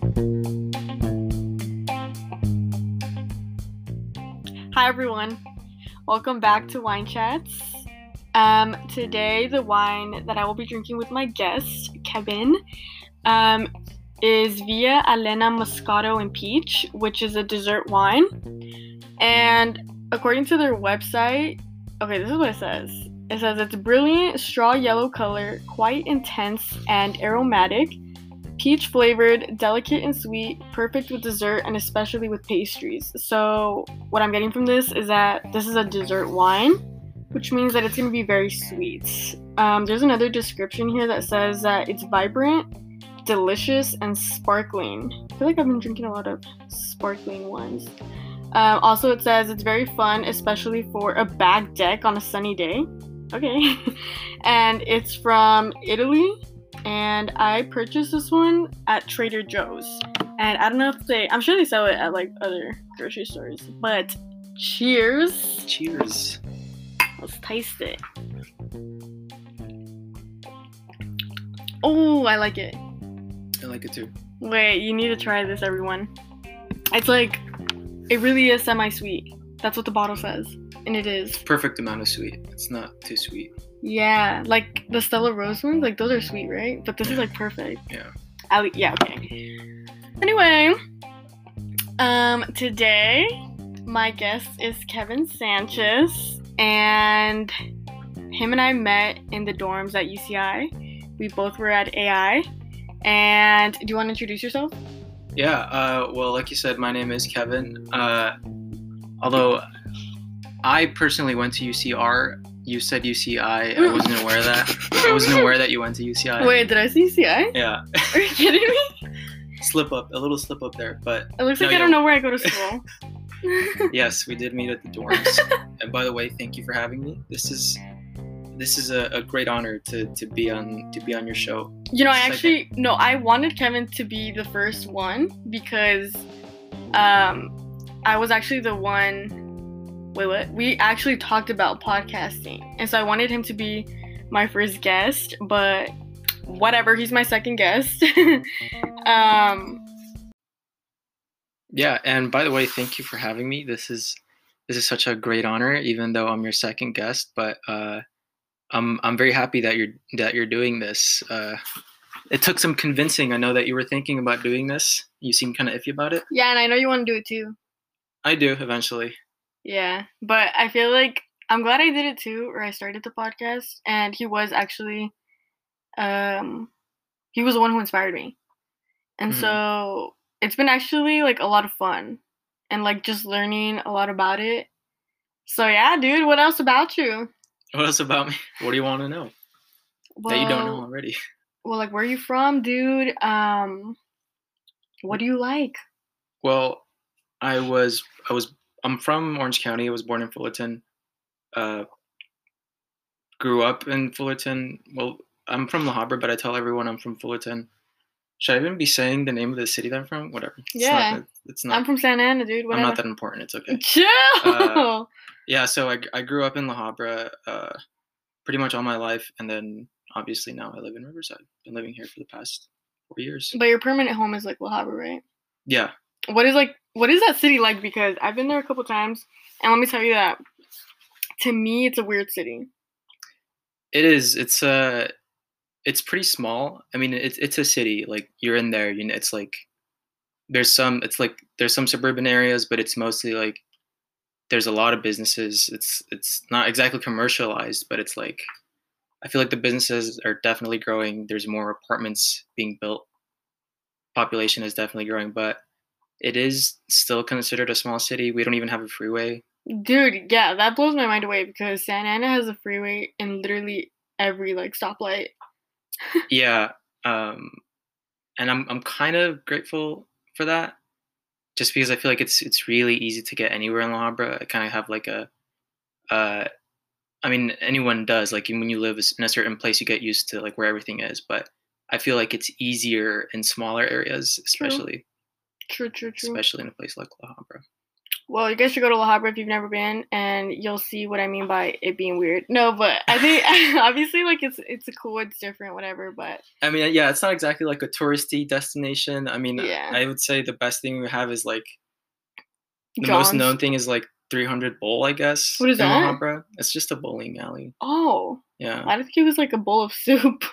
Hi everyone, welcome back to Wine Chats. Today the wine that I will be drinking with my guest, Kevin, is Via Elena Moscato and Peach, which is a dessert wine. And according to their website, okay, this is what it says. It says it's brilliant straw yellow color, quite intense and aromatic, peach flavored, delicate and sweet, perfect with dessert and especially with pastries. So what I'm getting from this is that this is a dessert wine, which means that it's going to be very sweet. There's another description here that says that it's vibrant, delicious, and sparkling. I feel like I've been drinking a lot of sparkling wines. Also, it says it's very fun, especially for a back deck on a sunny day. Okay. And it's from Italy. And I purchased this one at Trader Joe's. And I don't know if I'm sure they sell it at like other grocery stores. But cheers. Cheers. Let's taste it. Oh, I like it. I like it too. Wait, you need to try this, everyone. It's like, it really is semi-sweet. That's what the bottle says. And it is. Perfect amount of sweet. It's not too sweet. Yeah, like the Stella Rose ones, like those are sweet, right? But this is like perfect. Yeah. Yeah, okay. Anyway, today my guest is Kevin Sanchez, and him and I met in the dorms at UCI. We both were at AI. And do you want to introduce yourself? Yeah, well, like you said, my name is Kevin. Although I personally went to UCR. You said UCI. I wasn't aware of that. I wasn't aware that you went to UCI. Wait, did I say UCI? Yeah. Are you kidding me? A little slip up there, but it looks like I don't know where I go to school. Yes, we did meet at the dorms. And by the way, thank you for having me. This is a great honor to be on your show. You know, I wanted Kevin to be the first one because I was actually the one. Wait, what? We actually talked about podcasting, and so I wanted him to be my first guest, but whatever, he's my second guest. Yeah, and by the way, thank you for having me. This is such a great honor, even though I'm your second guest. But I'm very happy that you're doing this. It took some convincing. I know that you were thinking about doing this. You seem kind of iffy about it. Yeah, and I know you want to do it too. I do eventually. Yeah, but I feel like I'm glad I did it too, or I started the podcast, and he was actually, he was the one who inspired me. And so it's been actually like a lot of fun and like just learning a lot about it. So yeah, dude, what else about you? What else about me? What do you want to know that you don't know already? Well, like, where are you from, dude? What do you like? Well, I'm from Orange County. I was born in Fullerton. Grew up in Fullerton. Well, I'm from La Habra, but I tell everyone I'm from Fullerton. Should I even be saying the name of the city that I'm from? Whatever. It's not. I'm from Santa Ana, dude. Whatever. I'm not that important. It's okay. Chill! Yeah, so I grew up in La Habra pretty much all my life, and then obviously now I live in Riverside. Been living here for the past 4 years. But your permanent home is like La Habra, right? Yeah. What is that city like? Because I've been there a couple times, and let me tell you that to me it's a weird city. It is. It's pretty small. I mean, it's a city. Like, you're in there, you know, it's like there's some suburban areas, but it's mostly like there's a lot of businesses. It's not exactly commercialized, but it's like I feel like the businesses are definitely growing. There's more apartments being built. Population is definitely growing, but it is still considered a small city. We don't even have a freeway. Dude, yeah, that blows my mind away because Santa Ana has a freeway in literally every like stoplight. Yeah, and I'm kind of grateful for that, just because I feel like it's really easy to get anywhere in La Habra. I kind of have like I mean, anyone does. Like, when you live in a certain place, you get used to like where everything is. But I feel like it's easier in smaller areas, especially. True. Especially in a place like La Habra. Well, you guys should go to La Habra if you've never been, and you'll see what I mean by it being weird. No, but I think obviously like it's cool, it's different, whatever. But I mean, yeah, it's not exactly like a touristy destination. I mean, yeah, I would say the best thing we have is like the most John's. known thing is like 300 Bowl, I guess, What is in La that? Habra. It's just a bowling alley. Oh, Yeah. I think it was like a bowl of soup.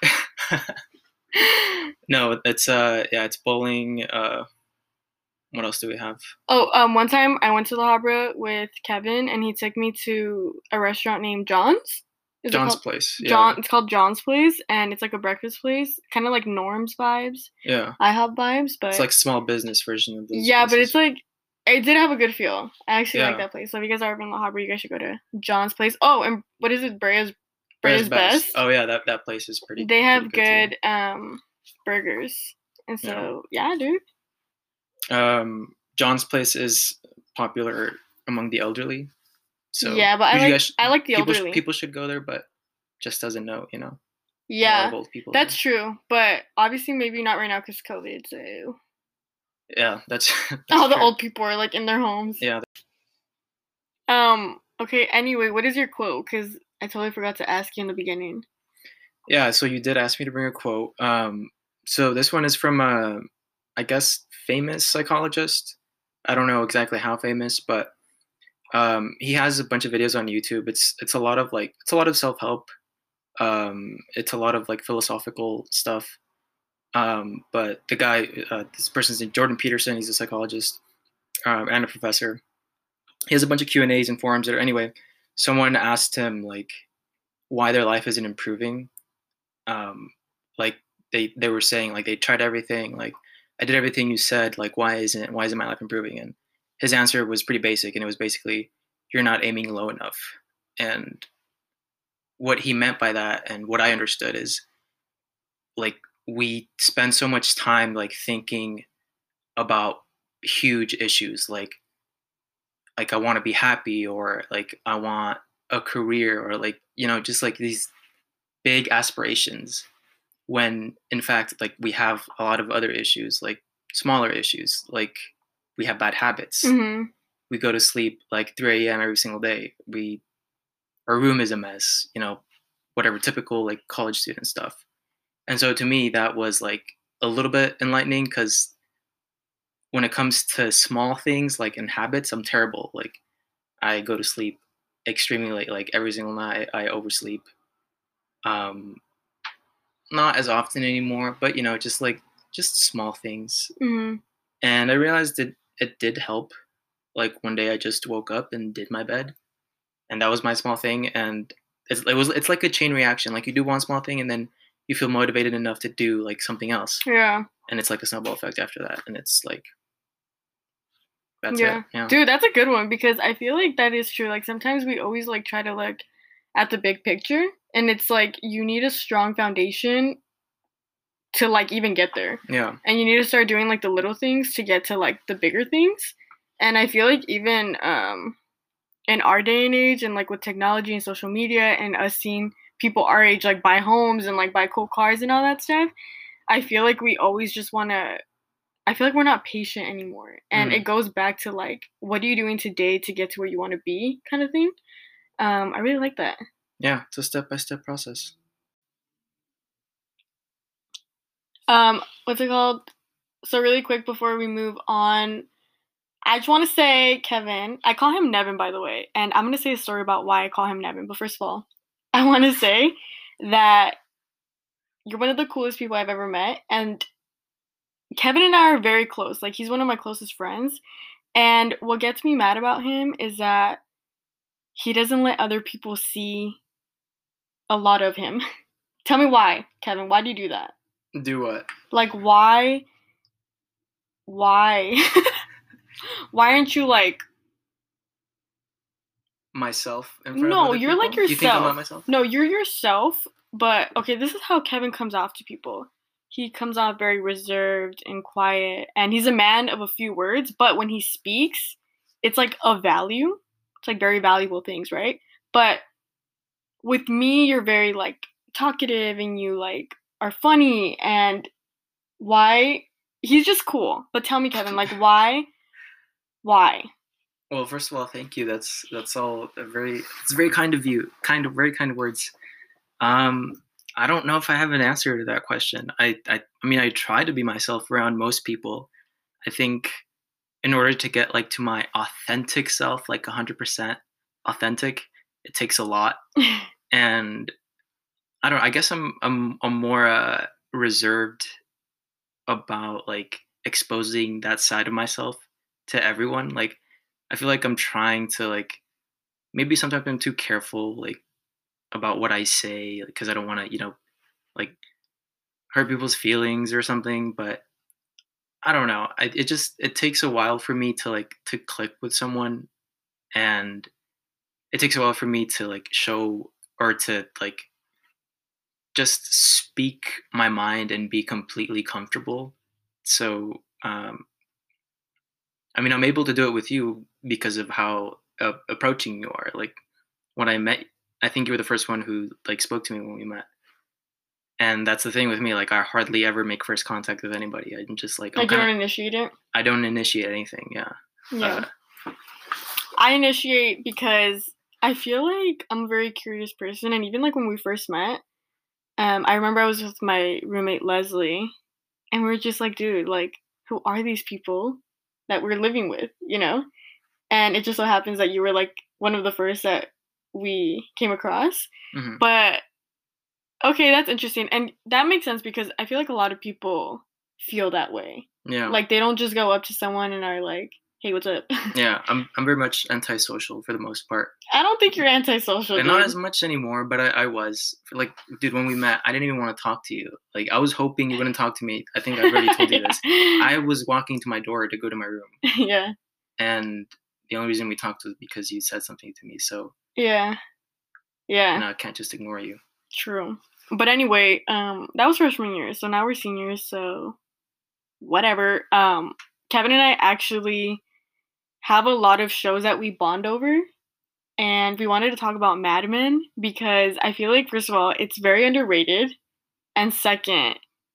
No, it's yeah, it's bowling. What else do we have? Oh, one time I went to La Habra with Kevin, and he took me to a restaurant named John's. Is it John's called place. John? Yeah. It's called John's Place, and it's like a breakfast place, kind of like Norm's vibes, Yeah. IHOP vibes, It's but like small business version of those yeah, but it's places. like it did have a good feel. I actually like Yeah. that place. So if you guys are ever in La Habra, you guys should go to John's Place. Oh, and what is it? Brea's Brea's best. Best. Oh yeah, that place is They pretty have good good burgers, and too. Yeah. so yeah, dude. John's place is popular among the elderly. So Yeah, but you guys, I like the people elderly. people should go there, but just doesn't know, a lot Yeah, of old people. that's true. But obviously, maybe not right now because COVID. So Yeah, that's all the fair. old people are like in their homes. Yeah. Okay. Anyway, what is your quote? Because I totally forgot to ask you in the beginning. Yeah, so you did ask me to bring a quote. So this one is from a, I guess, famous psychologist. I don't know exactly how famous, but he has a bunch of videos on YouTube. It's a lot of self help. It's a lot of like philosophical stuff. But the guy, this person's named Jordan Peterson. He's a psychologist and a professor. He has a bunch of Q&As and forums. Anyway, someone asked him like why their life isn't improving. Like they were saying like they tried everything. Like I did everything you said. Like why isn't my life improving? And his answer was pretty basic, and it was basically you're not aiming low enough. And what he meant by that, and what I understood, is like we spend so much time like thinking about huge issues like I want to be happy, or like I want a career, or like just like these big aspirations, when in fact like we have a lot of other issues, like smaller issues, like we have bad habits. Mm-hmm. We go to sleep like 3 a.m. every single day. Our room is a mess, whatever typical like college student stuff. And so to me, that was like a little bit enlightening, because when it comes to small things like in habits, I'm terrible. Like I go to sleep extremely late, like every single night. I oversleep. Um, Not as often anymore, but just small things. Mm-hmm. And I realized it did help. Like one day I just woke up and did my bed, and that was my small thing. And it's like a chain reaction. Like you do one small thing, and then you feel motivated enough to do like something else. Yeah. And it's like a snowball effect after that. And it's like that's Yeah. it. Yeah. Dude, that's a good one because I feel like that is true. Like sometimes we always like try to look at the big picture, and it's like you need a strong foundation to like even get there. Yeah. And you need to start doing like the little things to get to like the bigger things. And I feel like even in our day and age, and like with technology and social media and us seeing people our age like buy homes and like buy cool cars and all that stuff, I feel like we always just want to I feel like we're not patient anymore. And it goes back to like what are you doing today to get to where you want to be kind of thing. I really like that. Yeah, it's a step-by-step process. What's it called? So really quick before we move on, I just want to say, Kevin, I call him Nevin, by the way, and I'm going to say a story about why I call him Nevin. But first of all, I want to say that you're one of the coolest people I've ever met, and Kevin and I are very close. Like, he's one of my closest friends, and what gets me mad about him is that he doesn't let other people see a lot of him. Tell me why, Kevin. Why do you do that? Do what? Like, why? Why? Why aren't you like myself in front of No, other you're people? like yourself. You think I'm not myself? No, you're yourself. But okay, this is how Kevin comes off to people. He comes off very reserved and quiet, and he's a man of a few words. But when he speaks, it's like of value. It's like very valuable things, right? But with me, you're very like talkative, and you like are funny. And why? He's just cool. But tell me, Kevin, like why? Why? Well, first of all, thank you. That's all it's very kind of you. Very kind of words. Um, I don't know if I have an answer to that question. I mean, I try to be myself around most people. I think in order to get like to my authentic self, like 100% authentic, it takes a lot. And I don't. I guess I'm more reserved about like exposing that side of myself to everyone. Like I feel like I'm trying to like maybe sometimes I'm too careful like about what I say because I don't want to like hurt people's feelings or something. But I don't know. It takes a while for me to like to click with someone, and it takes a while for me to like show or to like just speak my mind and be completely comfortable. So I mean, I'm able to do it with you because of how approaching you are. Like when I met, I think you were the first one who like spoke to me when we met. And that's the thing with me. Like I hardly ever make first contact with anybody. I'm just like Like you don't initiate it? I don't initiate anything. Yeah. Yeah. I initiate because I feel like I'm a very curious person, and even like when we first met, I remember I was with my roommate Leslie, and we were just like, dude, like, who are these people that we're living with, you know? And it just so happens that you were like one of the first that we came across. Mm-hmm. But okay, that's interesting, and that makes sense because I feel like a lot of people feel that way. Yeah. Like they don't just go up to someone and are like, "Hey, what's up?" Yeah, I'm very much antisocial for the most part. I don't think you're antisocial, And dude. not as much anymore, but I was. Like, dude, when we met, I didn't even want to talk to you. Like, I was hoping you wouldn't talk to me. I think I've already told you this. I was walking to my door to go to my room. Yeah. And the only reason we talked was because you said something to me. So yeah. and I can't just ignore you. True. But anyway, that was freshman year, so now we're seniors, so whatever. Kevin and I actually have a lot of shows that we bond over, and we wanted to talk about Mad Men because I feel like, first of all, it's very underrated, and second,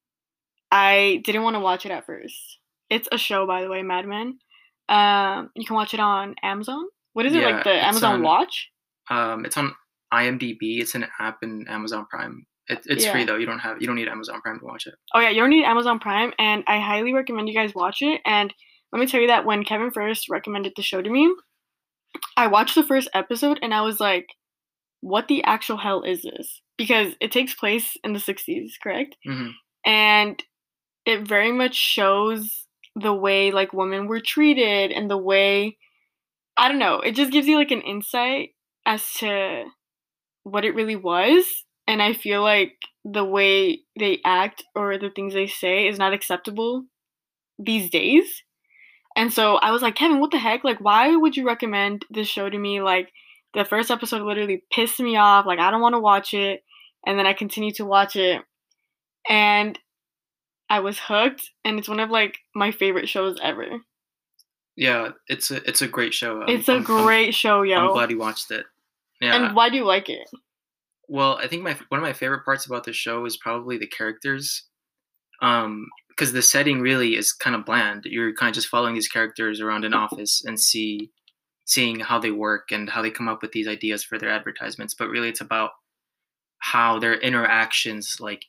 I didn't want to watch it at first. It's a show, by the way, Mad Men. You can watch it on Amazon. What is it, like the Amazon Watch? It's on IMDb. It's an app in Amazon Prime. It's free though. You don't need Amazon Prime to watch it. Oh yeah, you don't need Amazon Prime, and I highly recommend you guys watch it. And let me tell you that when Kevin first recommended the show to me, I watched the first episode and I was like, "What the actual hell is this?" Because it takes place in the '60s, correct? Mm-hmm. And it very much shows the way like women were treated and the way, I don't know, it just gives you like an insight as to what it really was. And I feel like the way they act or the things they say is not acceptable these days. And so I was like, Kevin, what the heck? Like, why would you recommend this show to me? Like, the first episode literally pissed me off. Like, I don't want to watch it. And then I continued to watch it. And I was hooked. And it's one of, like, my favorite shows ever. Yeah, it's a great show. It's a great show, yo. I'm glad you watched it. Yeah. And why do you like it? Well, I think one of my favorite parts about the show is probably the characters. Because the setting really is kind of bland. You're kind of just following these characters around an office and seeing how they work and how they come up with these ideas for their advertisements. But really, it's about how their interactions like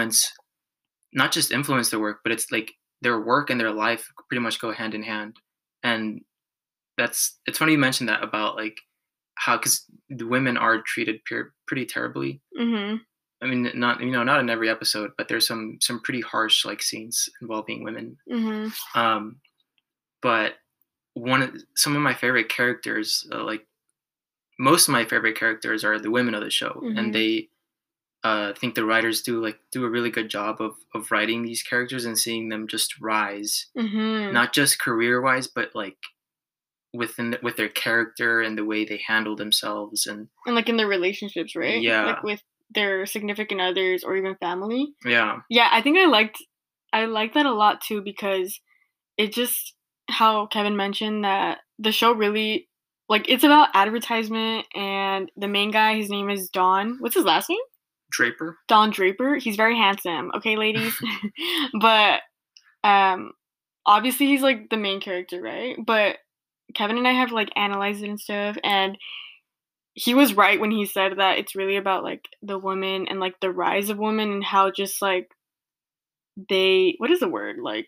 not just influence their work, but it's like their work and their life pretty much go hand in hand. And it's funny you mentioned that about like how, because the women are treated pretty terribly. Mm-hmm. I mean, not in every episode, but there's some pretty harsh like scenes involving women. Mm-hmm. But some of my favorite characters, like most of my favorite characters, are the women of the show, Mm-hmm. and they think the writers do a really good job of writing these characters and seeing them just rise, Mm-hmm. not just career wise, but like with their character and the way they handle themselves and like in their relationships, right? Yeah. Like with their significant others or even family. Yeah. Yeah, I think I liked that a lot too, because it just, how Kevin mentioned that the show really, like, it's about advertisement, and the main guy, his name is Don. What's his last name? Draper. Don Draper. He's very handsome. Okay, ladies. But obviously he's like the main character, right? But Kevin and I have like analyzed it and stuff, and he was right when he said that it's really about like the woman and like the rise of women and how just like they what is the word like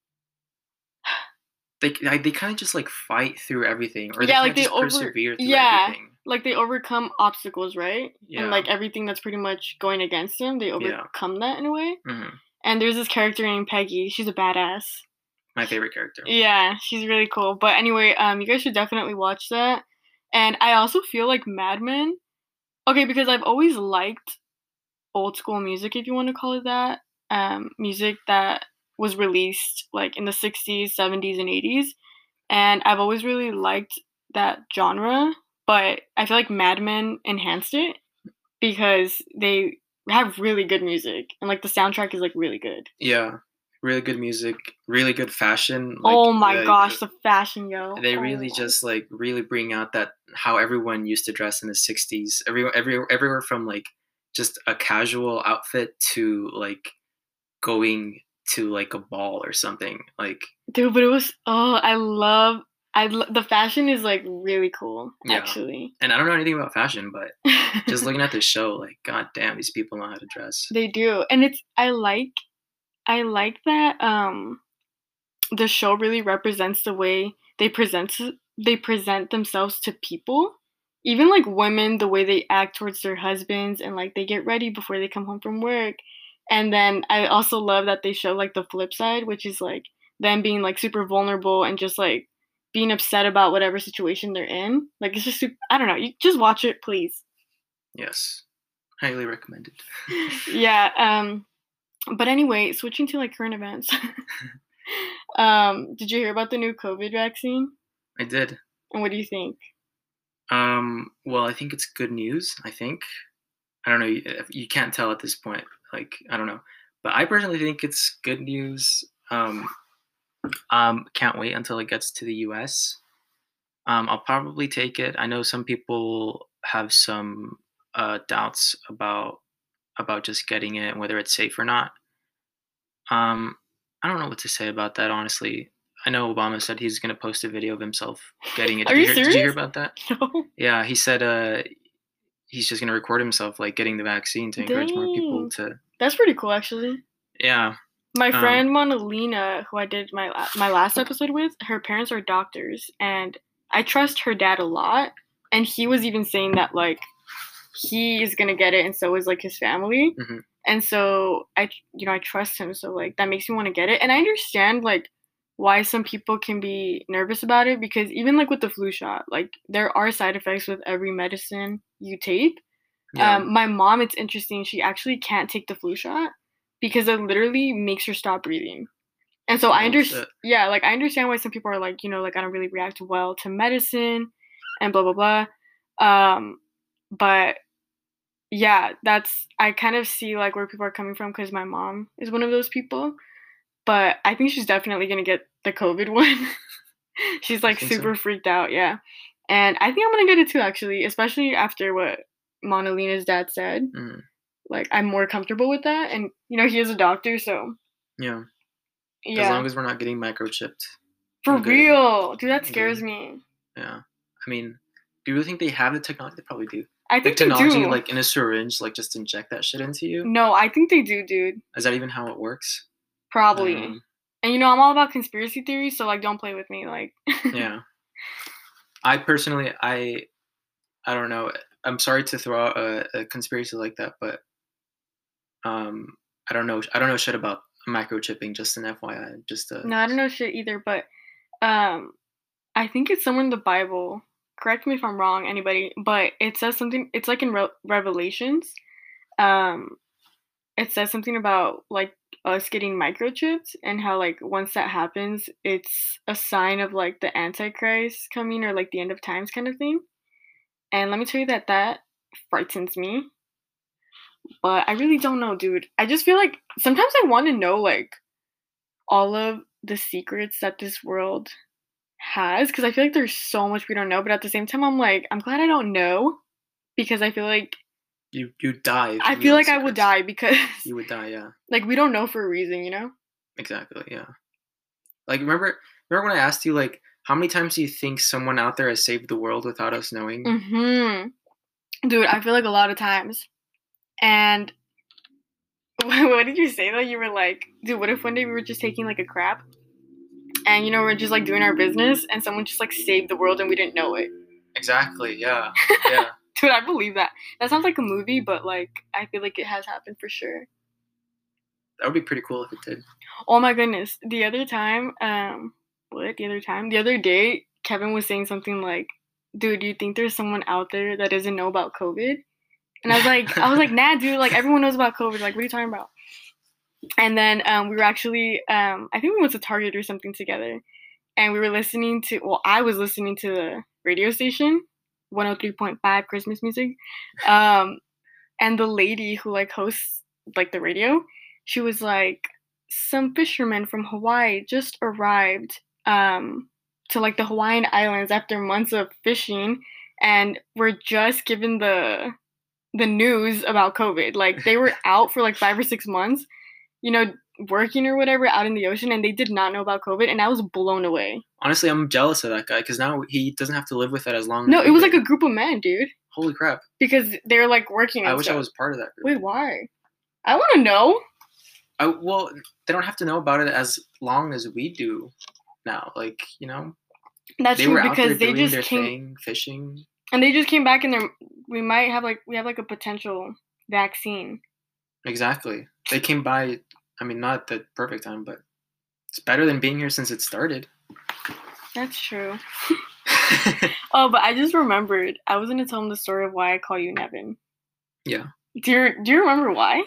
They kind of just like fight through everything, or they yeah kind like of they just over persevere through yeah everything. like they overcome obstacles, right? And Yeah, like everything that's pretty much going against them, they yeah. overcome that in a way. Hmm. And there's this character named Peggy. She's a badass. My favorite character. Yeah, she's really cool. But anyway, you guys should definitely watch that. And I also feel like Mad Men. Okay, because I've always liked old school music, if you want to call it that. Music that was released like in the 60s, 70s, and 80s. And I've always really liked that genre. But I feel like Mad Men enhanced it because they have really good music. And like the soundtrack is like really good. Yeah, really good music, really good fashion. Like Oh my gosh, the fashion, yo. they Oh really my. just like really bring out that how everyone used to dress in the 60s. Everywhere from like just a casual outfit to like going to like a ball or something. Like Dude, but it was the fashion is like really cool yeah. actually. And I don't know anything about fashion, but just looking at the show, like god damn, these people know how to dress. They do. And it's I like that the show really represents the way they present themselves to people. Even like women, the way they act towards their husbands and like they get ready before they come home from work. And then I also love that they show like the flip side, which is like them being like super vulnerable and just like being upset about whatever situation they're in. Like it's just I don't know. You just watch it, please. Yes. Highly recommended. Yeah. But anyway, switching to like current events. Did you hear about the new COVID vaccine? I did. And what do you think? Well, I think it's good news. I think I don't know. You can't tell at this point. Like I don't know, but I personally think it's good news. Can't wait until it gets to the U.S. I'll probably take it. I know some people have some doubts about just getting it and whether it's safe or not. Um, I don't know what to say about that, honestly. I know Obama said he's going to post a video of himself getting it. Are you Did you hear serious? about that? No. Yeah, he said he's just going to record himself like getting the vaccine to encourage more people Dang. to. That's pretty cool, actually. Yeah. My Um, friend Monalina, who I did my last episode with, her parents are doctors, and I trust her dad a lot. And he was even saying that like he is gonna get it, and so is like his family. mhm. And so I trust him, so like that makes me want to get it. And I understand like why some people can be nervous about it because even like with the flu shot, like there are side effects with every medicine you take. Yeah. My mom, it's interesting. She actually can't take the flu shot because it literally makes her stop breathing. And so I Oh understand, shit. yeah, like I understand why some people are like, like I don't really react well to medicine and blah blah blah. But yeah, I kind of see like where people are coming from because my mom is one of those people. But I think she's definitely gonna get the COVID one. She's You like think so? super freaked out, yeah. And I think I'm gonna get it too, actually, especially after what Monalina's dad said. Mm, Like I'm more comfortable with that, and he is a doctor, so yeah. As yeah. long as we're not getting microchipped, For I'm good. real, dude, that I'm scares good. me. Yeah. I mean, do you really think they have the technology? They probably do. I The think they technology, do. like in a syringe, like just inject that shit into you. No, I think they do, dude. Is that even how it works? Probably. Um, And I'm all about conspiracy theories, so like, don't play with me, like. yeah. I personally, I don't know. I'm sorry to throw out a conspiracy like that, but um, I don't know. I don't know shit about microchipping. Just an FYI. Just No, I don't know shit either, but um, I think it's somewhere in the Bible. Correct me if I'm wrong, anybody, but it says something. It's like in Revelations. Um, it says something about like us getting microchipped and how like once that happens, it's a sign of like the Antichrist coming or like the end of times kind of thing. And let me tell you that frightens me. But I really don't know, dude. I just feel like sometimes I want to know like all of the secrets that this world has because I feel like there's so much we don't know. But at the same time, I'm like, I'm glad I don't know because I feel like you die if I you feel know the like I would secrets. die because You would die. Yeah. like we don't know for a reason, you know? Exactly. Yeah. Like remember when I asked you like How many times do you think someone out there has saved the world without us knowing? Dude, I feel like a lot of times. And what did you say though? You were like, dude, what if one day we were just taking like a crap and we're just like doing our business and someone just like saved the world and we didn't know it? Exactly. Yeah. Yeah. Dude, I believe that. That sounds like a movie, but like I feel like it has happened for sure. That would be pretty cool if it did. Oh my goodness. The other time, the other day, Kevin was saying something like, dude, do you think there's someone out there that doesn't know about COVID? And I was like, nah, dude, like everyone knows about COVID. Like, what are you talking about? And then we were actually, I think we went to Target or something together. And we were I was listening to the radio station, 103.5 Christmas music. And the lady who like hosts like the radio, she was like, some fishermen from Hawaii just arrived to like the Hawaiian Islands after months of fishing and were just given the news about COVID. Like they were out for like 5 or 6 months, working or whatever out in the ocean, and they did not know about COVID, and I was blown away. Honestly, I'm jealous of that guy because now he doesn't have to live with it as long. No, as it was like a group of men, dude. Holy crap! Because they're like working. I wish I was part of that group. Wait, why? I want to know. Well, they don't have to know about it as long as we do now. Like That's they true were out because there they doing just their came thing, fishing. and they just came back, and we have like a potential vaccine. Exactly. They came by. I mean, not the perfect time, but it's better than being here since it started. That's true. Oh, but I just remembered. I was gonna tell him the story of why I call you Nevin. Yeah. Do you remember why?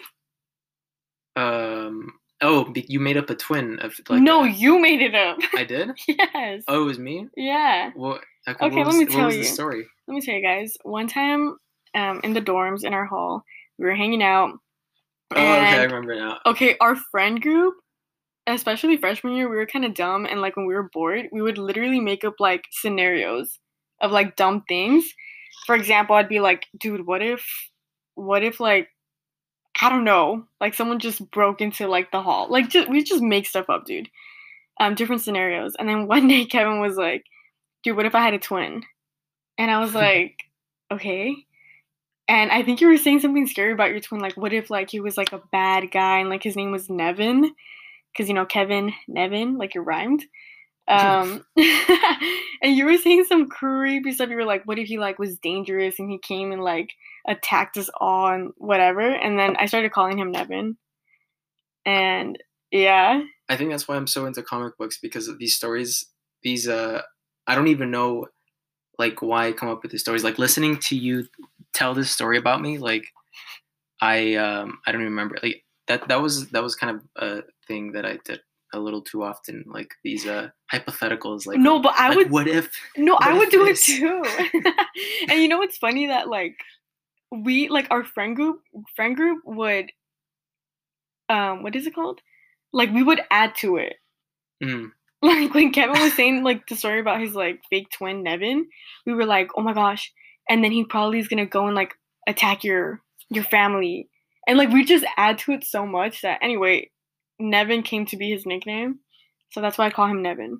Oh, you made up a twin of like. No, you made it up. I did? Yes. Oh, it was me? Yeah. Well, okay, let me tell you. What was the story? Let me tell you guys. One time, in the dorms in our hall, we were hanging out. Oh, okay, I remember now. Okay, our friend group, especially freshman year, we were kind of dumb, and like when we were bored, we would literally make up like scenarios of like dumb things. For example, I'd be like, dude, what if like, I don't know, like someone just broke into like the hall. Like we just make stuff up, dude. Different scenarios. And then one day Kevin was like, dude, what if I had a twin? And I was like, okay. And I think you were saying something scary about your twin. Like, what if like he was like a bad guy and like his name was Nevin? Because Kevin, Nevin, like it rhymed. And you were saying some creepy stuff. You were like, what if he like was dangerous and he came and like attacked us all and whatever? And then I started calling him Nevin. And yeah. I think that's why I'm so into comic books, because of these stories. I don't even know like why I come up with these stories. Like listening to you tell this story about me, like I don't even remember. Like that was kind of a thing that I did a little too often, like these hypotheticals. Like no, but I would. What if? I would do it too. And it's funny that like we like our friend group would what is it called? Like we would add to it. Mm. Like when Kevin was saying like the story about his like fake twin Nevin, we were like, oh my gosh, and then he probably is gonna go and like attack your family, and like we just add to it so much that anyway, Nevin came to be his nickname, so that's why I call him Nevin.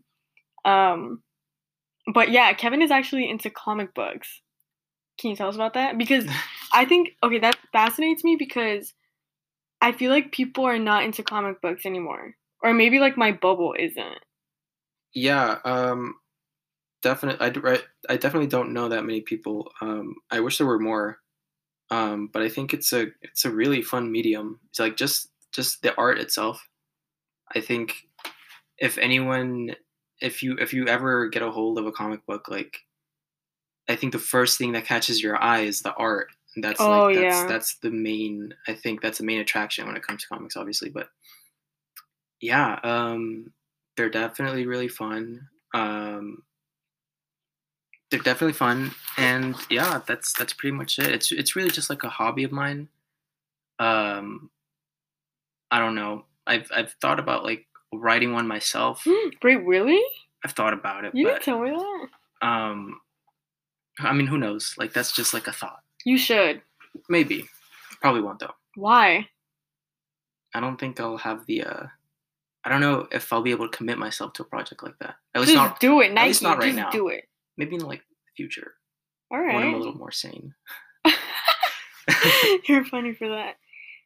But yeah, Kevin is actually into comic books. Can you tell us about that? Because I think that fascinates me because I feel like people are not into comic books anymore, or maybe like my bubble isn't. Yeah, definitely. I definitely don't know that many people. I wish there were more, but I think it's a really fun medium. It's like just the art itself. I think if you ever get a hold of a comic book, like I think the first thing that catches your eye is the art. And that's that's the main. I think that's the main attraction when it comes to comics, obviously. But yeah, they're definitely really fun. They're definitely fun, and yeah, that's pretty much it. It's really just like a hobby of mine. I don't know. I've thought about like writing one myself. Wait, really? I've thought about it. You didn't tell me that. I mean, who knows? Like that's just like a thought. You should. Maybe. Probably won't though. Why? I don't think I'll have the I don't know if I'll be able to commit myself to a project like that. Just do it, At least Nike. not right Just now. do it. Maybe in like the future All when I'm a right. little more sane. You're funny for that.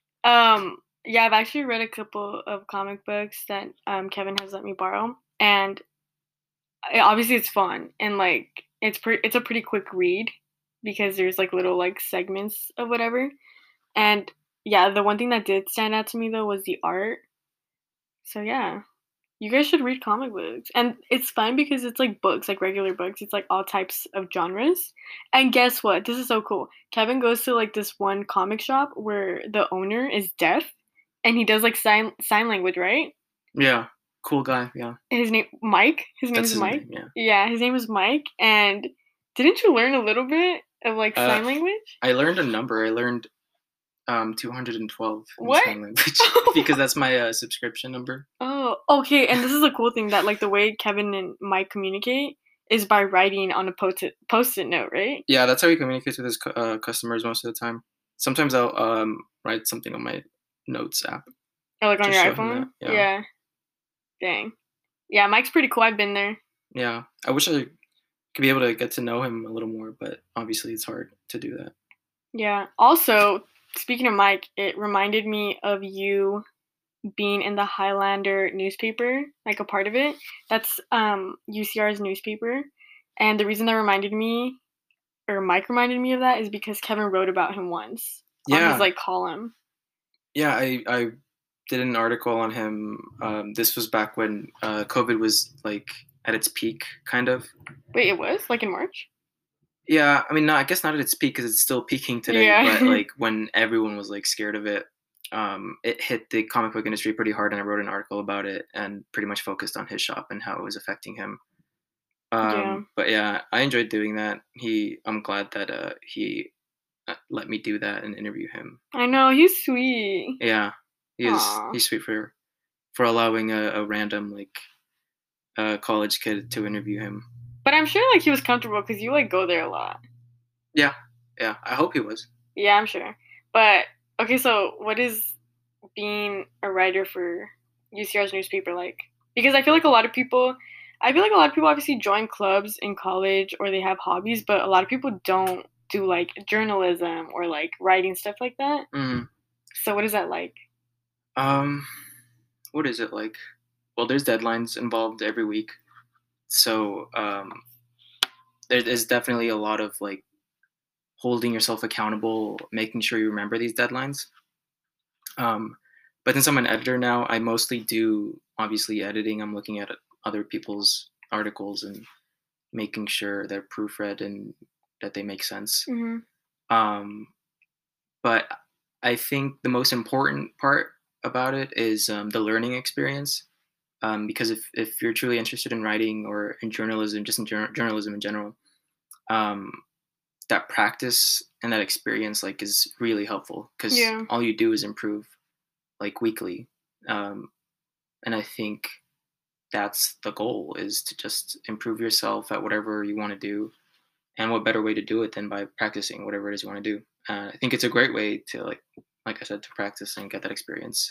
Yeah, I've actually read a couple of comic books that Kevin has let me borrow, and obviously it's fun and like it's a pretty quick read because there's like little like segments of whatever. And yeah, the one thing that did stand out to me though was the art. So yeah, you guys should read comic books. And it's fun because it's like books, like regular books. It's like all types of genres. And guess what? This is so cool. Kevin goes to like this one comic shop where the owner is deaf and he does like sign language, right? Yeah, cool guy. Yeah, His name Mike. His name that's is his Mike. name. Yeah. Yeah, his name is Mike. And didn't you learn a little bit of like Uh, sign language? I learned a number. I learned 212 in What? sign language because that's my subscription number. Oh, okay. And this is a cool thing that like the way Kevin and Mike communicate is by writing on a post-it note, right? Yeah, that's how we communicate with his customers most of the time. Sometimes I'll write something on my notes app, Or like on just your show him that. iPhone? Yeah, Yeah. Dang. Yeah, Mike's pretty cool. I've been there. yeah. I wish I could be able to get to know him a little more, but obviously it's hard to do that. Yeah. Also, speaking of Mike, it reminded me of you being in the Highlander newspaper, like a part of it. That's UCR's newspaper. And the reason that reminded me or Mike reminded me of that is because Kevin wrote about him once on his Yeah, like column. yeah. I did an article on him. This was back when COVID was like at its peak, kind of. Wait, it was like in March? Yeah, I mean, no, I guess not at its peak because it's still peaking today. But Yeah. like when everyone was like scared of it, it hit the comic book industry pretty hard, and I wrote an article about it and pretty much focused on his shop and how it was affecting him. Yeah. But yeah, I enjoyed doing that. I'm glad that he let me do that and interview him. I know, he's sweet. Yeah, Aw. he's sweet for allowing a random like college kid to interview him. But I'm sure like he was comfortable because you like go there a lot. Yeah, yeah. I hope he was. Yeah, I'm sure. But okay, so what is being a writer for UCR's newspaper like? Because I feel like a lot of people obviously join clubs in college or they have hobbies, but a lot of people don't do like journalism or like writing stuff like that. Mm. So what is that like? Um, what is it like? Well, there's deadlines involved every week, so there's definitely a lot of like holding yourself accountable, making sure you remember these deadlines. Um, but since I'm an editor now, I mostly do obviously editing. I'm looking at other people's articles and making sure they're proofread and that they make sense. Hmm. Um, but I think the most important part about it is the learning experience. Because if you're truly interested in writing or in journalism, just in journalism in general, um, that practice and that experience like is really helpful because Yeah. all you do is improve like weekly. Um, and I think that's the goal is to just improve yourself at whatever you want to do. And what better way to do it than by practicing whatever it is you want to do? I think it's a great way to like I said, to practice and get that experience.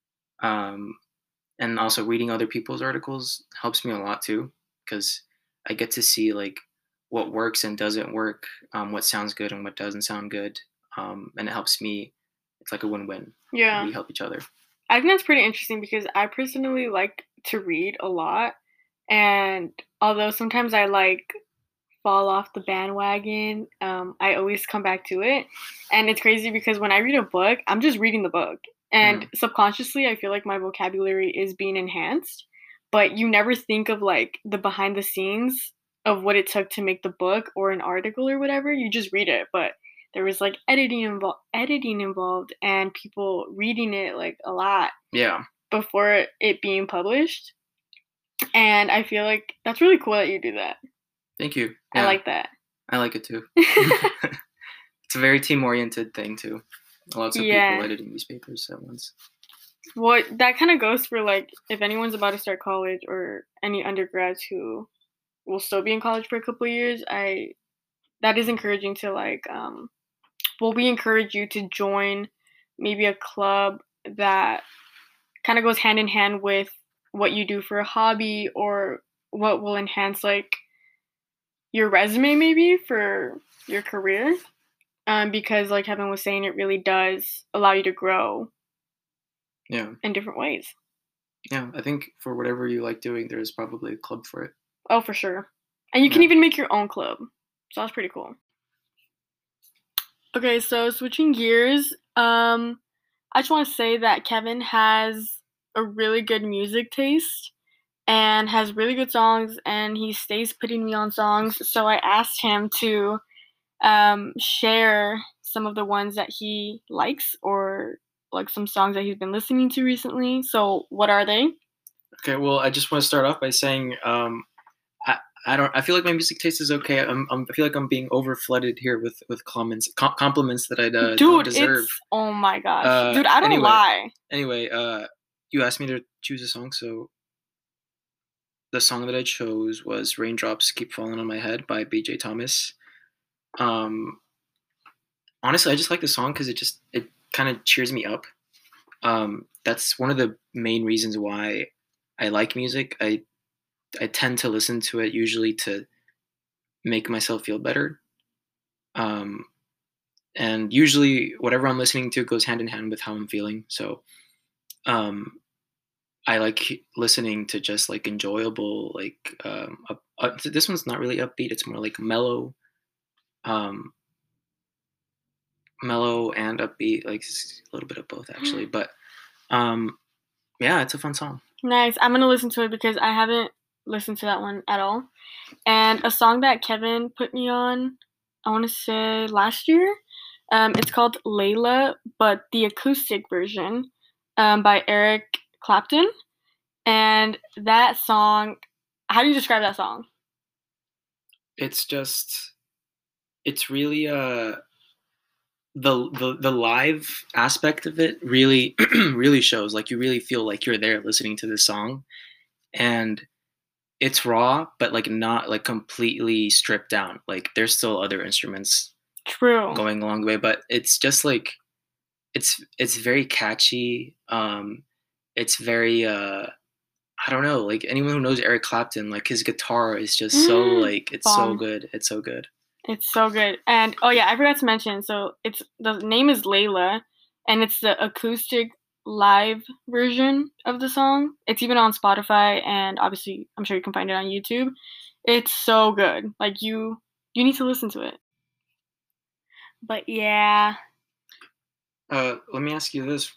Um, and also reading other people's articles helps me a lot too because I get to see like what works and doesn't work, what sounds good and what doesn't sound good, and it helps me. It's like a win-win. Yeah. We help each other. I think that's pretty interesting because I personally like to read a lot. And although sometimes I like fall off the bandwagon, I always come back to it. And it's crazy because when I read a book, I'm just reading the book. And subconsciously, I feel like my vocabulary is being enhanced. But you never think of like the behind the scenes of what it took to make the book or an article or whatever. You just read it. But there was like editing involved and people reading it like a lot Yeah. before it being published. And I feel like that's really cool that you do that. Thank you. I like that. I like it too. It's a very team-oriented thing too. Lots of Yeah. people editing these papers at once. Well, that kind of goes for like if anyone's about to start college or any undergrads who will still be in college for a couple of years, that is encouraging to like we encourage you to join maybe a club that kind of goes hand in hand with what you do for a hobby or what will enhance like your resume maybe for your career. Because like Kevin was saying, it really does allow you to grow Yeah. in different ways. Yeah, I think for whatever you like doing, there's probably a club for it. Oh, for sure. And you can Yeah. even make your own club. So that's pretty cool. Okay, so switching gears, I just want to say that Kevin has a really good music taste and has really good songs, and he stays putting me on songs. So I asked him to share some of the ones that he likes or like some songs that he's been listening to recently. So what are they? Okay, well, I just want to start off by saying I feel like my music taste is okay. I feel like I'm being over flooded here with compliments that I don't Dude, deserve. oh my gosh. Dude, I don't Anyway, lie. You asked me to choose a song, so the song that I chose was "Raindrops Keep Falling on My Head" by B.J. Thomas. Honestly, I just like the song because it kind of cheers me up. That's one of the main reasons why I like music. I tend to listen to it usually to make myself feel better. And usually whatever I'm listening to goes hand in hand with how I'm feeling. So I like listening to just like enjoyable, like this one's not really upbeat. It's more like mellow, um, mellow and upbeat, like a little bit of both actually. But um, yeah, it's a fun song. Nice. I'm gonna listen to it because I haven't listened to that one at all. And a song that Kevin put me on, I want to say last year. It's called Layla, but the acoustic version by Eric Clapton. And that song, how do you describe that song? It's really the live aspect of it really really shows. Like you really feel like you're there listening to this song, and it's raw, but like not like completely stripped down. Like there's still other instruments True. going along the way, but it's just like it's very catchy. It's very I don't know, like anyone who knows Eric Clapton, like his guitar is just so like it's so Bomb. good. It's so good. It's so good. And oh yeah, I forgot to mention. So it's the name is Layla, and it's the acoustic live version of the song. It's even on Spotify, and obviously, I'm sure you can find it on YouTube. It's so good. Like you need to listen to it. But yeah, Let me ask you this: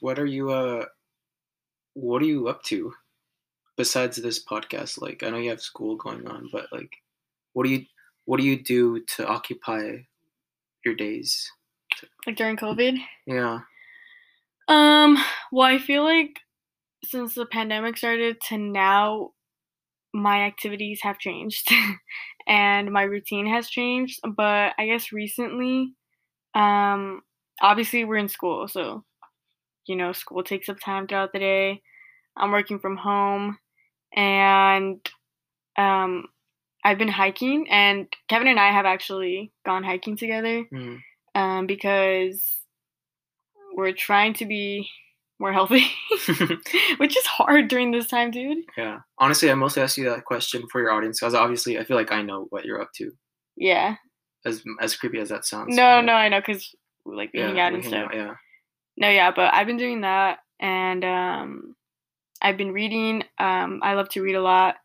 what are you up to besides this podcast? Like I know you have school going on, but like what do you what do you do to occupy your days? like during COVID. Yeah. Well, I feel like since the pandemic started to now, my activities have changed and my routine has changed. But I guess recently, um, obviously we're in school, so school takes up time throughout the day. I'm working from home, and um, I've been hiking, and Kevin and I have actually gone hiking together because we're trying to be more healthy, which is hard during this time, dude. Yeah. Honestly, I mostly asked you that question for your audience because obviously I feel like I know what you're up to. Yeah. As creepy as that sounds. No, I know, because we hang out we and hang stuff. out, yeah. No, yeah, but I've been doing that, and I've been reading. I love to read a lot,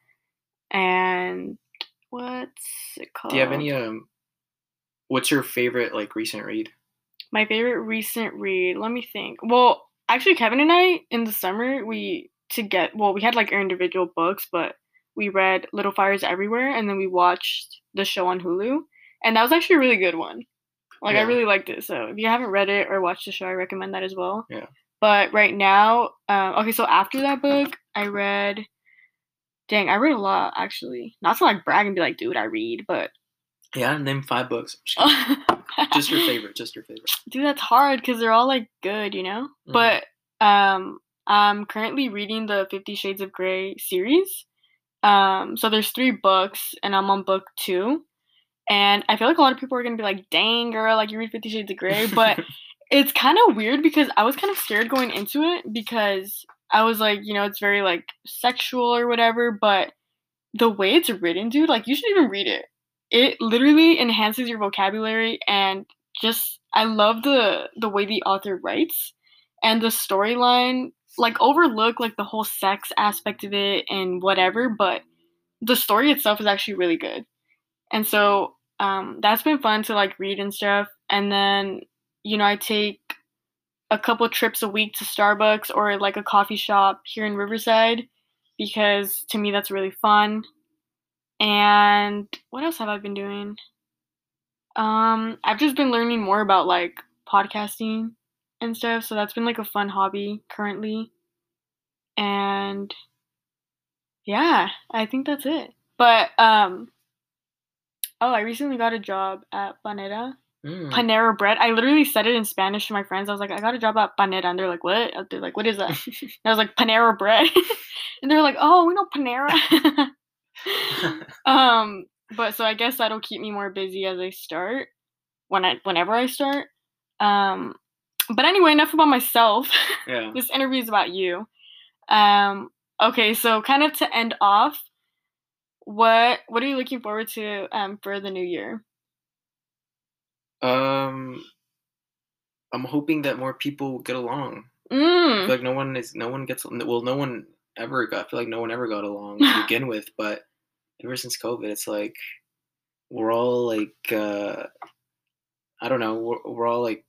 and what's it called? Do you have any what's your favorite like recent read? My favorite recent read. Let me think. Well, actually, Kevin and I in the summer we had like our individual books, but we read Little Fires Everywhere, and then we watched the show on Hulu, and that was actually a really good one. Like I really liked it. So if you haven't read it or watched the show, I recommend that as well. Yeah. But right now, okay, so after that book, I read a lot actually. Not to like brag and be like, dude, I read, but yeah, name 5 books. Just your favorite. Dude, that's hard because they're all like good, Mm-hmm. But I'm currently reading the 50 Shades of Grey series. So there's 3 books, and I'm on book 2. And I feel like a lot of people are gonna be like, "Dang, girl, like you read 50 Shades of Grey," but it's kind of weird because I was kind of scared going into it because I was like, it's very like sexual or whatever, but the way it's written, dude, like you should even read it. It literally enhances your vocabulary and just I love the way the author writes and the storyline. Like overlook like the whole sex aspect of it and whatever, but the story itself is actually really good. And so that's been fun to like read and stuff. And then, I take a couple trips a week to Starbucks or like a coffee shop here in Riverside because to me that's really fun. And what else have I been doing? I've just been learning more about like podcasting and stuff, so that's been like a fun hobby currently. And yeah, I think that's it. But oh, I recently got a job at Mm. Panera Bread. I literally said it in Spanish to my friends. I was like, I got a job at Panera, and they're like, what? They're like, what is that? And I was like, Panera Bread, and they're like, oh, we know Panera. um, but so I guess that'll keep me more busy as I start whenever I start. Um, but anyway, enough about myself. Yeah. This interview is about you. Um, okay, so kind of to end off, what are you looking forward to for the new year? Um, I'm hoping that more people get along. I Mm. feel like no one ever got. I feel like no one ever got along to begin with. But ever since COVID, it's like we're all like I don't know. We're all like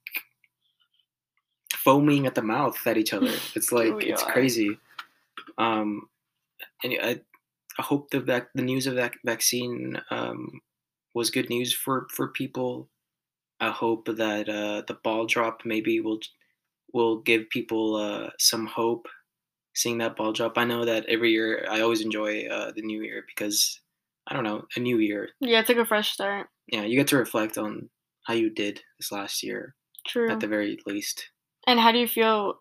foaming at the mouth at each other. It's like We it's are. crazy. Um, and I hope the news of that vaccine was good news for people. I hope that the ball drop maybe will give people some hope. Seeing that ball drop, I know that every year I always enjoy the new year because I don't know, a new year. Yeah, it's like a fresh start. Yeah, you get to reflect on how you did this last year at True. the very least. And how do you feel?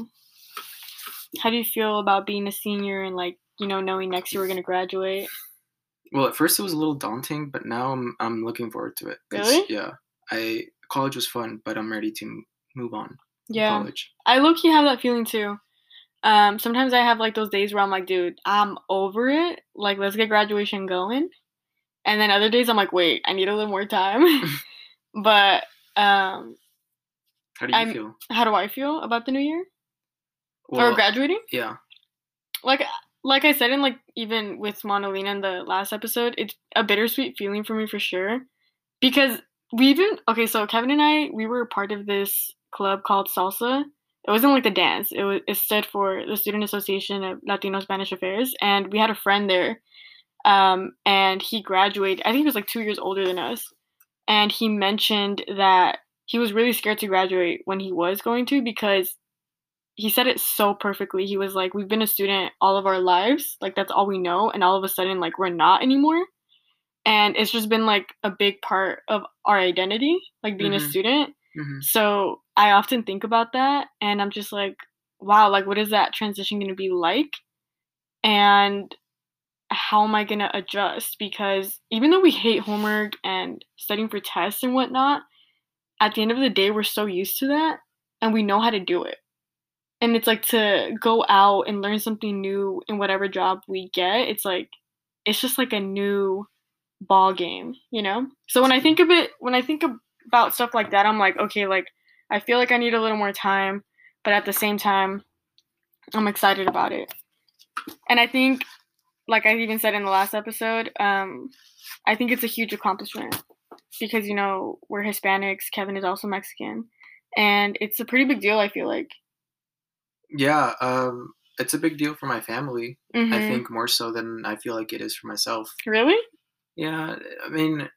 How do you feel about being a senior and like knowing next year we're gonna graduate? Well, at first it was a little daunting, but now I'm looking forward to it because Really? yeah, I college was fun, but I'm ready to move on from Yeah. college. I low key have that feeling too. Sometimes I have like those days where I'm like, dude, I'm over it. Like, let's get graduation going. And then other days I'm like, wait, I need a little more time. But How do you I'm. feel? How do I feel about the new year or Well, graduating? yeah, Like, like I said in like even with Monolina in the last episode, it's a bittersweet feeling for me for sure because we even okay. So Kevin and I, we were part of this club called Salsa. It wasn't like the dance. It stood for the Student Association of Latino Spanish Affairs, and we had a friend there. And he graduated. I think he was like 2 years older than us, and he mentioned that he was really scared to graduate when he was going to because he said it so perfectly. He was like, "We've been a student all of our lives. Like that's all we know, and all of a sudden, like we're not anymore." And it's just been like a big part of our identity, like being a hmm student. hmm So I often think about that, and I'm just like, wow, like what is that transition going to be like? And how am I going to adjust? Because even though we hate homework and studying for tests and whatnot, at the end of the day, we're so used to that and we know how to do it. And it's like to go out and learn something new in whatever job we get, it's like, it's just like a new ball game. So when I think about stuff like that, I'm like, okay, like I feel like I need a little more time, but at the same time, I'm excited about it. And I think, like I even said in the last episode, I think it's a huge accomplishment because we're Hispanics. Kevin is also Mexican, and it's a pretty big deal. I feel like. Yeah, it's a big deal for my family. I Mhm. think more so than I feel like it is for myself. Really? Yeah, I mean,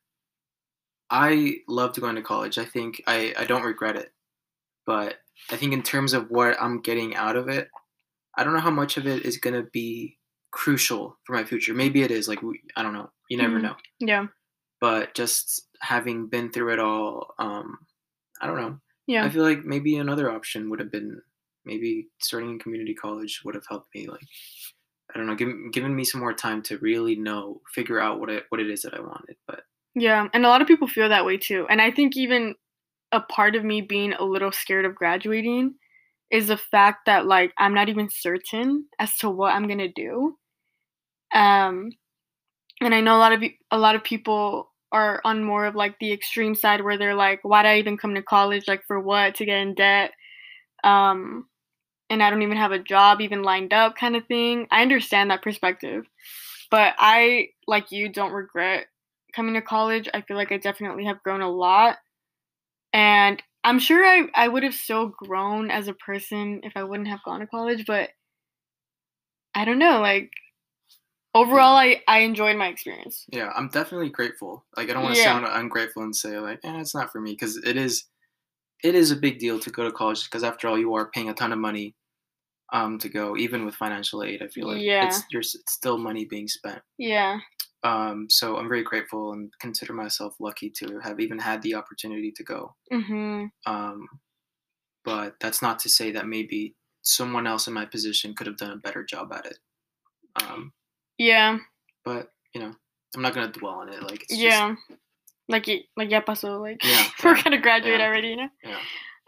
I loved going to college. I think I don't regret it, but I think in terms of what I'm getting out of it, I don't know how much of it is gonna be crucial for my future. Maybe it is. Like I don't know. You never Mhm. know. Yeah. But just having been through it all, I don't know. I Yeah. feel like maybe another option would have been maybe starting in community college would have helped me. Like I don't know, given me some more time to really figure out what it is that I wanted. But Yeah. And a lot of people feel that way too. And I think even a part of me being a little scared of graduating is the fact that like I'm not even certain as to what I'm gonna do. Um, and I know a lot of people are on more of like the extreme side where they're like, why did I even come to college? Like for what? To get in debt. Um, and I don't even have a job even lined up kind of thing. I understand that perspective. But I, like you, don't regret coming to college. I feel like I definitely have grown a lot. And I'm sure I would have still grown as a person if I wouldn't have gone to college, but I don't know, like overall I enjoyed my experience. Yeah, I'm definitely grateful. Like I don't want to Yeah. sound ungrateful and say like, it's not for me because it is a big deal to go to college because after all you are paying a ton of money to go even with financial aid. I feel like Yeah. it's still money being spent. Yeah. So I'm very grateful and consider myself lucky to have even had the opportunity to go. Mhm. Um, but that's not to say that maybe someone else in my position could have done a better job at it. Um, Yeah. but I'm not gonna dwell on it. Like it's just Yeah. Like ya pasó, like yeah, we're yeah, gonna graduate yeah, already, you know? yeah.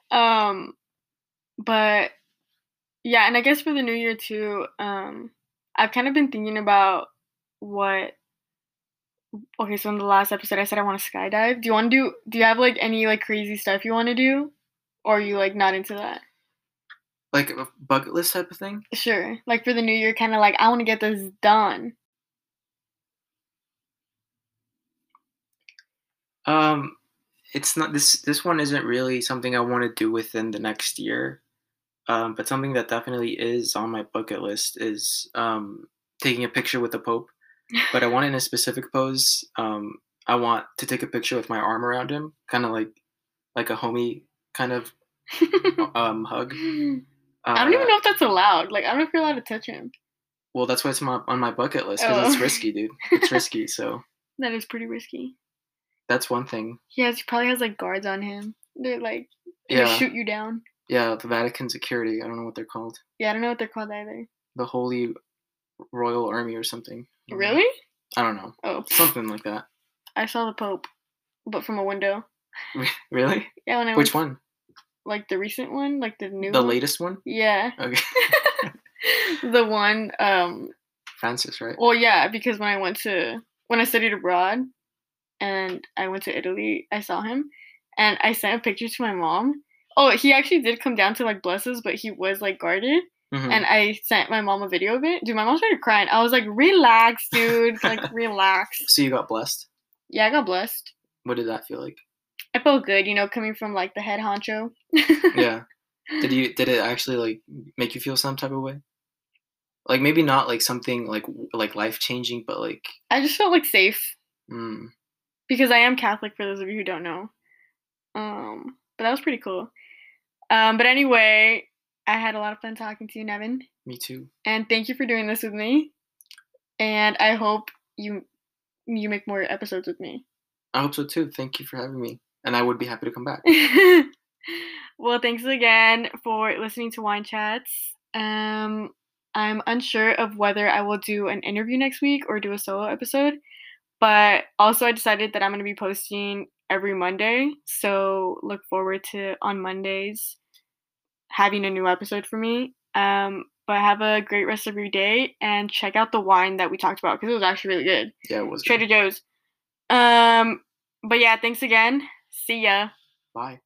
But yeah, and I guess for the new year too, I've kind of been thinking about what okay, so in the last episode I said I want to skydive. Do you have like any like crazy stuff you want to do? Or are you like not into that? Like a bucket list type of thing. Sure. Like for the new year kind of like I want to get this done. Um, it's not this one isn't really something I want to do within the next year. But something that definitely is on my bucket list is taking a picture with the Pope. But I want it in a specific pose. I want to take a picture with my arm around him, kind of like a homie kind of hug. I don't even Uh, know if that's allowed. Like I don't know if you're allowed to touch him. well, that's why it's on my bucket list because it's Oh. risky, dude. It's risky. So That is pretty risky. that's one thing. He probably has like guards on him. They're like gonna Yeah, shoot you down. yeah. The Vatican security. I don't know what they're called. Yeah, I don't know what they're called either. The Holy Royal Army or something. Really? I don't know. Oh, Something like that. I saw the Pope, but from a window. Really? Yeah, when I Which went, one? like the recent one, like the new The one. latest one? Yeah. Okay. The one. Francis, right? Well, yeah, because when I studied abroad and I went to Italy, I saw him, and I sent a picture to my mom. Oh, he actually did come down to like bless us, but he was like guarded. Mhm. And I sent my mom a video of it. Dude, my mom started crying. I was like, relax, dude. Like, relax. So you got blessed? Yeah, I got blessed. What did that feel like? I felt good, coming from like the head honcho. Yeah. Did it actually like make you feel some type of way? Like maybe not like something like life changing, but like I just felt like safe mm, because I am Catholic. For those of you who don't know, but that was pretty cool. But anyway, I had a lot of fun talking to you, Nevin, me too. and thank you for doing this with me. And I hope you make more episodes with me. I hope so too. Thank you for having me, and I would be happy to come back. Well, thanks again for listening to Wine Chats. I'm unsure of whether I will do an interview next week or do a solo episode, but also I decided that I'm going to be posting every Monday, so look forward to on Mondays having a new episode for me. But have a great rest of your day and check out the wine that we talked about because it was actually really good. Yeah, it was Trader good. Joe's. But yeah, thanks again. See ya. Bye.